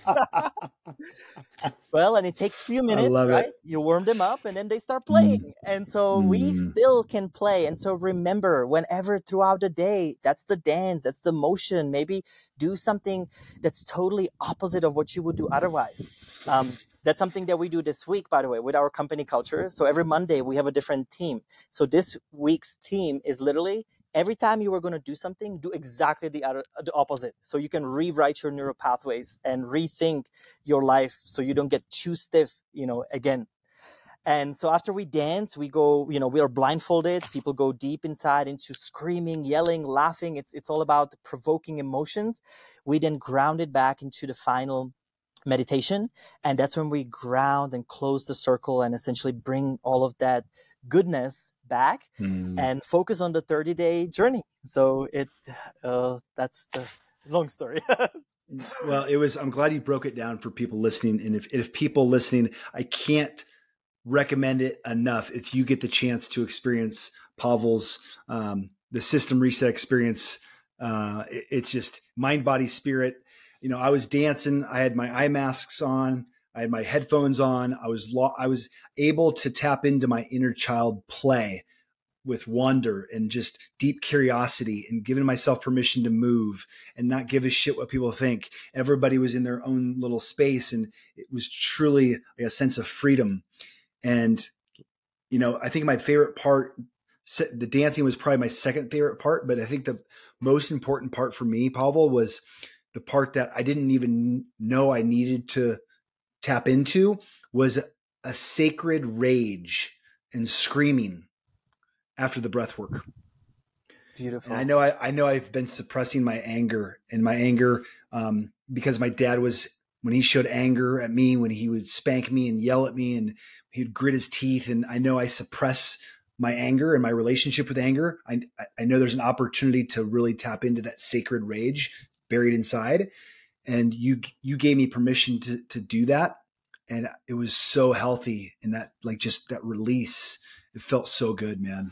Well, and it takes a few I minutes, love right? it. You warm them up and then they start Mm. playing. And so we Mm. still can play. And so remember, whenever throughout the day, that's the dance, that's the motion. Maybe do something that's totally opposite of what you would do otherwise. That's something that we do this week, by the way, with our company culture. So every Monday we have a different theme. So this week's theme is literally every time you are going to do something, do exactly the opposite. So you can rewrite your neural pathways and rethink your life so you don't get too stiff, again. And so after we dance, we go, we are blindfolded. People go deep inside into screaming, yelling, laughing. It's all about provoking emotions. We then ground it back into the final meditation. And that's when we ground and close the circle and essentially bring all of that goodness back and focus on the 30-day journey. So that's the long story. Well, I'm glad you broke it down for people listening. And if people listening, I can't recommend it enough. If you get the chance to experience Pavel's, the system reset experience, it's just mind, body, spirit. I was dancing. I had my eye masks on. I had my headphones on. I was able to tap into my inner child play with wonder and just deep curiosity and giving myself permission to move and not give a shit what people think. Everybody was in their own little space, and it was truly a sense of freedom. And, I think my favorite part, the dancing was probably my second favorite part, but I think the most important part for me, Pavel, was the part that I didn't even know I needed to tap into, was a sacred rage and screaming after the breath work. Beautiful. And I know I've been suppressing my anger, because my dad when he showed anger at me, when he would spank me and yell at me and he'd grit his teeth. And I know I suppress my anger and my relationship with anger. I know there's an opportunity to really tap into that sacred rage buried inside. And you gave me permission to do that. And it was so healthy, and that just that release, it felt so good, man.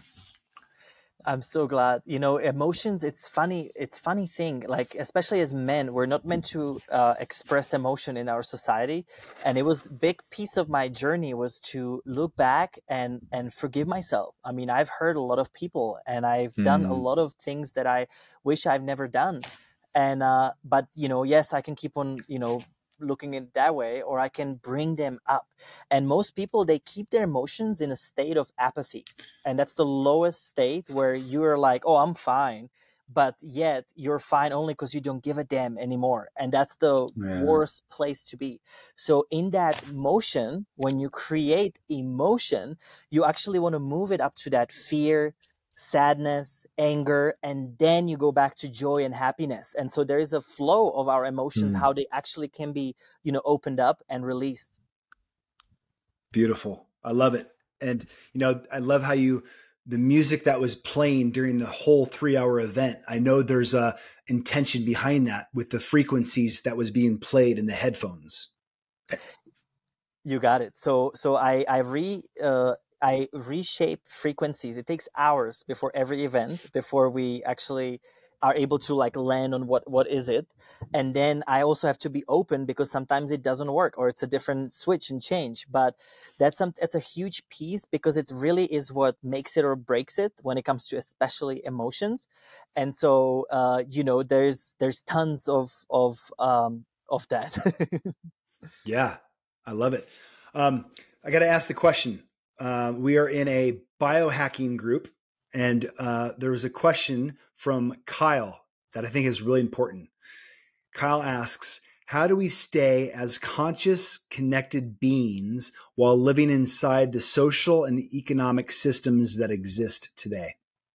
I'm so glad. Emotions, it's funny thing, like especially as men, we're not meant to express emotion in our society. And it was big piece of my journey was to look back and forgive myself. I mean, I've hurt a lot of people, and I've done a lot of things that I wish I've never done. And but yes, I can keep on looking at it that way, or I can bring them up. And most people, they keep their emotions in a state of apathy, and that's the lowest state, where you're like, oh, I'm fine, but yet you're fine only because you don't give a damn anymore. And that's the worst place to be. So in that motion, when you create emotion, you actually want to move it up to that fear, sadness, anger, and then you go back to joy and happiness. And so there is a flow of our emotions, how they actually can be, opened up and released. Beautiful. I love it. And, I love how the music that was playing during the whole 3-hour event, I know there's a intention behind that with the frequencies that was being played in the headphones. You got it. So I reshape frequencies. It takes hours before every event, before we actually are able to land on what is it. And then I also have to be open, because sometimes it doesn't work, or it's a different switch and change. But that's a huge piece, because it really is what makes it or breaks it when it comes to especially emotions. And so there's tons of that. Yeah, I love it. I got to ask the question. We are in a biohacking group, and there was a question from Kyle that I think is really important. Kyle asks, how do we stay as conscious, connected beings while living inside the social and economic systems that exist today?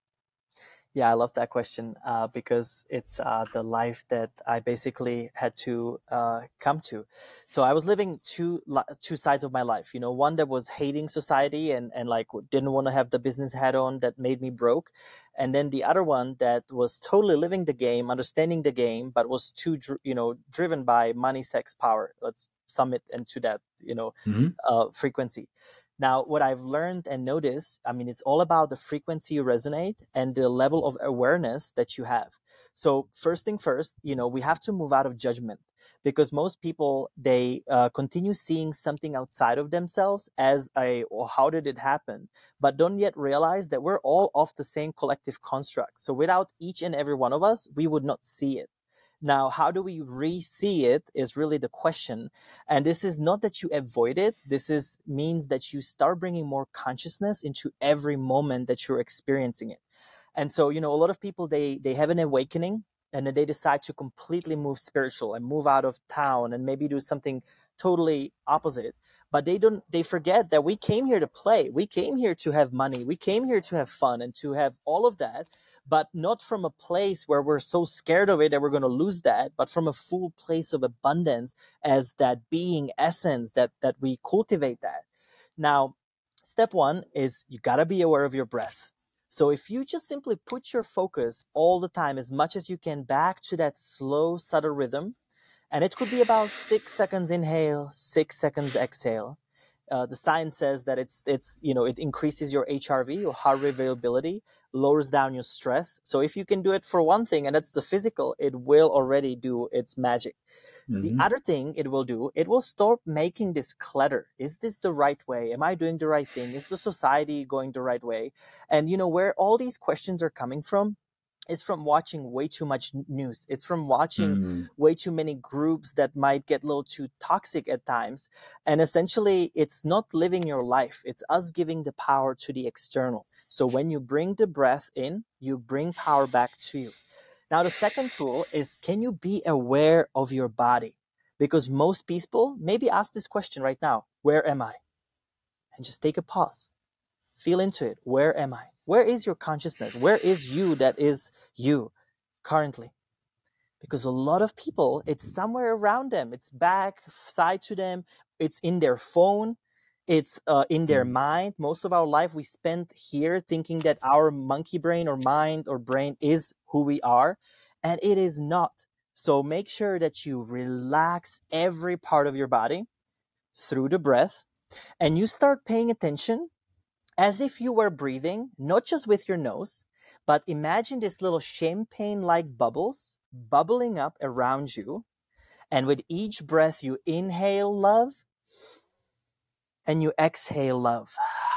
Yeah, I love that question because it's the life that I basically had to come to. So I was living two sides of my life. One that was hating society and like didn't want to have the business hat on that made me broke, and then the other one that was totally living the game, understanding the game, but was too driven by money, sex, power. Let's sum it into that frequency. Now, what I've learned and noticed, I mean, it's all about the frequency you resonate and the level of awareness that you have. So first thing first, we have to move out of judgment, because most people, they continue seeing something outside of themselves as or how did it happen, but don't yet realize that we're all of the same collective construct. So without each and every one of us, we would not see it. Now, how do we re-see it is really the question. And this is not that you avoid it. This means that you start bringing more consciousness into every moment that you're experiencing it. And so, a lot of people, they have an awakening and then they decide to completely move spiritual and move out of town and maybe do something totally opposite. But they forget that we came here to play. We came here to have money. We came here to have fun and to have all of that, but not from a place where we're so scared of it that we're going to lose that, but from a full place of abundance as that being essence that we cultivate that. Now, step one is you got to be aware of your breath. So if you just simply put your focus all the time, as much as you can, back to that slow, subtle rhythm, and it could be about 6 seconds inhale, 6 seconds exhale. The science says that it increases your HRV, your heart rate variability, lowers down your stress. So if you can do it for one thing, and that's the physical, it will already do its magic. The other thing it will do, it will stop making this clutter. Is this the right way? Am I doing the right thing? Is the society going the right way? And where all these questions are coming from is from watching way too much news. It's from watching way too many groups that might get a little too toxic at times. And essentially, it's not living your life. It's us giving the power to the external. So when you bring the breath in, you bring power back to you. Now, the second tool is, can you be aware of your body? Because most people maybe ask this question right now: where am I? And just take a pause. Feel into it. Where am I? Where is your consciousness? Where is you that is you currently? Because a lot of people, it's somewhere around them. It's back, side to them. It's in their phone. It's in their mind. Most of our life we spent here thinking that our monkey brain or mind or brain is who we are. And it is not. So make sure that you relax every part of your body through the breath. And you start paying attention as if you were breathing, not just with your nose, but imagine this little champagne-like bubbles bubbling up around you. And with each breath, you inhale love and you exhale love.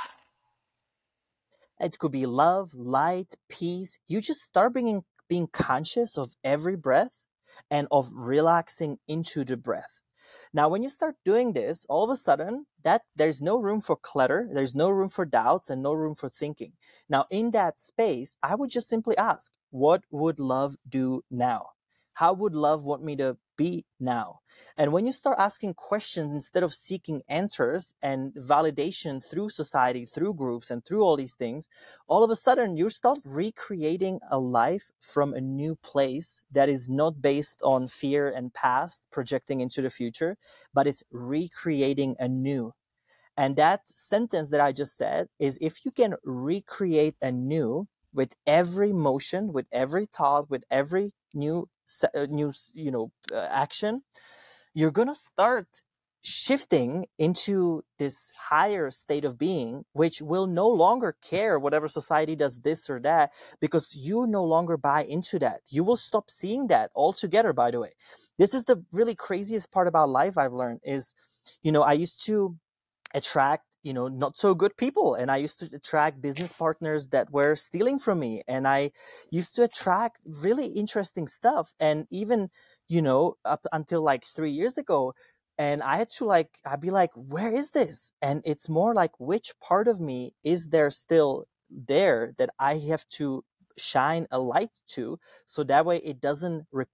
It could be love, light, peace. You just start being conscious of every breath and of relaxing into the breath. Now, when you start doing this, all of a sudden, that there's no room for clutter, there's no room for doubts, and no room for thinking. Now, in that space, I would just simply ask, what would love do now? How would love want me to be now? And when you start asking questions instead of seeking answers and validation through society, through groups, and through all these things, all of a sudden you start recreating a life from a new place that is not based on fear and past projecting into the future, but it's recreating anew. And that sentence that I just said is, if you can recreate anew with every motion, with every thought, with every new action, you're going to start shifting into this higher state of being, which will no longer care whatever society does this or that, because you no longer buy into that. You will stop seeing that altogether, by the way. This is the really craziest part about life I've learned is, I used to attract not so good people, and I used to attract business partners that were stealing from me, and I used to attract really interesting stuff, and even up until like 3 years ago, and I had to I'd be like, where is this? And it's more like, which part of me is there still there that I have to shine a light to, so that way it doesn't repeat.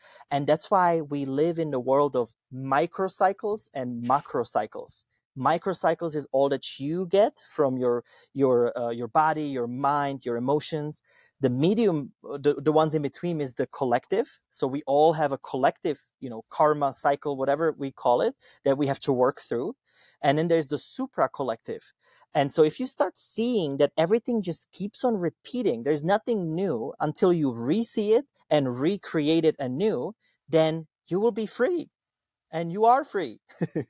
And that's why we live in the world of microcycles and macrocycles. Microcycles is all that you get from your body, your mind, your emotions. The medium, the ones in between, is the collective. So we all have a collective, karma cycle, whatever we call it, that we have to work through. And then there's the supra collective. And so if you start seeing that everything just keeps on repeating, there's nothing new until you re-see it and recreate it anew, then you will be free. And you are free.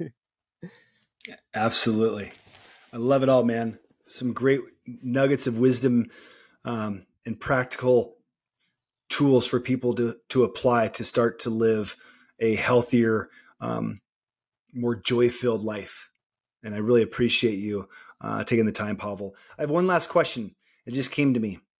Absolutely. I love it all, man. Some great nuggets of wisdom and practical tools for people to apply to start to live a healthier, more joy-filled life. And I really appreciate you taking the time, Pavel. I have one last question. It just came to me.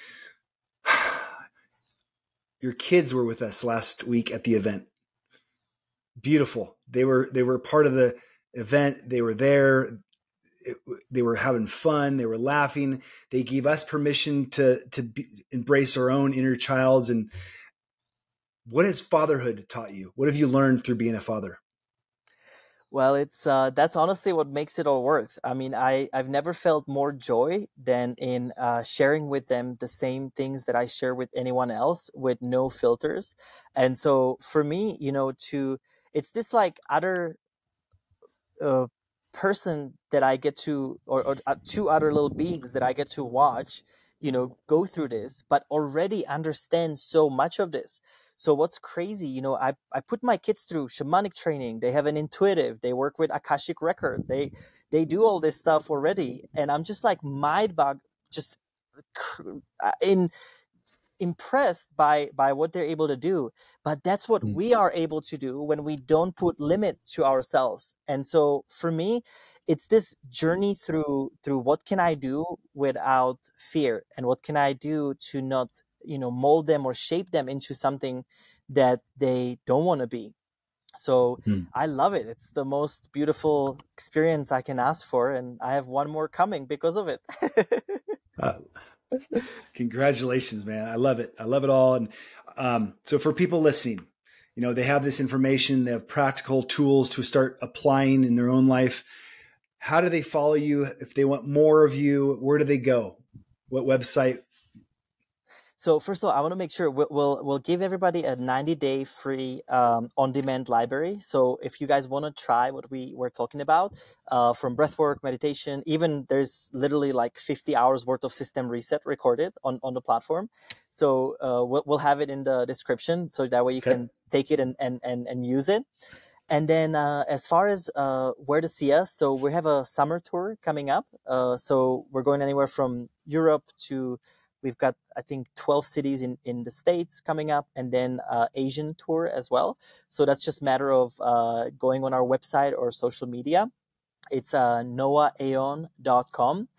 Your kids were with us last week at the event. Beautiful. They were part of the event. They were there. They were having fun. They were laughing. They gave us permission to embrace our own inner childs. And what has fatherhood taught you? What have you learned through being a father? Well, it's that's honestly what makes it all worth. I mean, I've never felt more joy than in sharing with them the same things that I share with anyone else, with no filters. And so for me, it's this like other person that I get to, or two other little beings that I get to watch, go through this, but already understand so much of this. So what's crazy, I put my kids through shamanic training. They have an intuitive. They work with Akashic record. They do all this stuff already, and I'm just like mind-bogged, just impressed by what they're able to do. But that's what we are able to do when we don't put limits to ourselves. And so for me, it's this journey through what can I do without fear, and what can I do to not mold them or shape them into something that they don't want to be. So I love it. It's the most beautiful experience I can ask for, and I have one more coming because of it. Congratulations, man. I love it. I love it all. And so for people listening, they have this information, they have practical tools to start applying in their own life. How do they follow you? If they want more of you, where do they go? What website? So first of all, I want to make sure we'll give everybody a 90-day free on-demand library. So if you guys want to try what we were talking about, from breathwork, meditation, even there's literally like 50 hours worth of system reset recorded on the platform. So we'll have it in the description, so that way you can take it and use it. And then as far as where to see us, so we have a summer tour coming up. So we're going anywhere from Europe to, we've got, I think, 12 cities in the States coming up, and then Asian tour as well. So that's just a matter of going on our website or social media. It's noaaon.com,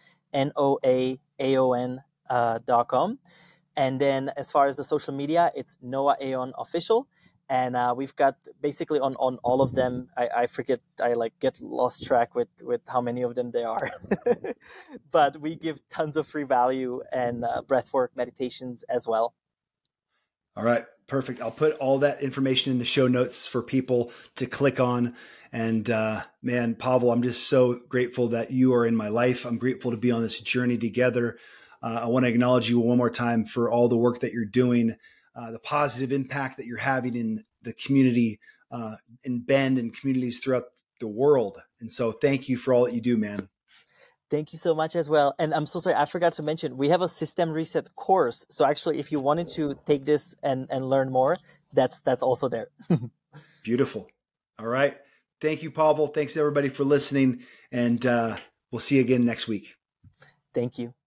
NOAAON.com. And then as far as the social media, it's Noah Aon Official. And we've got basically on all of them, I forget, I get lost track with how many of them there are. But we give tons of free value and breathwork meditations as well. All right, perfect. I'll put all that information in the show notes for people to click on. And man, Pavel, I'm just so grateful that you are in my life. I'm grateful to be on this journey together. I want to acknowledge you one more time for all the work that you're doing. The positive impact that you're having in the community, in Bend and communities throughout the world. And so thank you for all that you do, man. Thank you so much as well. And I'm so sorry, I forgot to mention, we have a System Reset course. So actually, if you wanted to take this and learn more, that's also there. Beautiful. All right. Thank you, Pavel. Thanks everybody for listening. And we'll see you again next week. Thank you.